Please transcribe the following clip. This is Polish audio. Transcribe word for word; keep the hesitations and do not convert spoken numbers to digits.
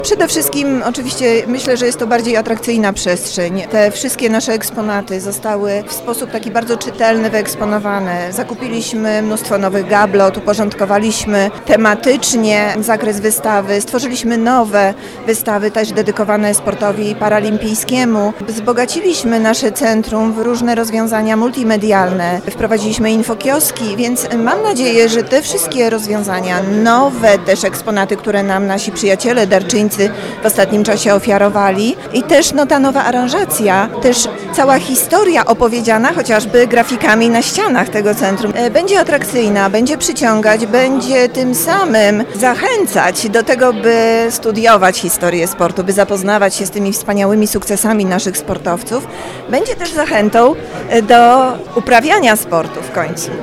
Przede wszystkim oczywiście myślę, że jest to bardziej atrakcyjna przestrzeń. Te wszystkie nasze eksponaty zostały w sposób taki bardzo czytelny wyeksponowane. Zakupiliśmy mnóstwo nowych gablot, uporządkowaliśmy tematycznie zakres wystawy, stworzyliśmy nowe wystawy też dedykowane sportowi paralimpijskiemu. Wzbogaciliśmy nasze centrum w różne rozwiązania multimedialne. Wprowadziliśmy infokioski, więc mam nadzieję, że te wszystkie rozwiązania, nowe też eksponaty, które nam nasi przyjaciele, darczyńcy w ostatnim czasie ofiarowali i też no, ta nowa aranżacja, też cała historia opowiedziana chociażby grafikami na ścianach tego centrum będzie atrakcyjna, będzie przyciągać, będzie tym samym zachęcać do tego, by studiować historię sportu, by zapoznawać się z tymi wspaniałymi sukcesami naszych sportowców. Będzie też zachętą do uprawiania sportu w końcu.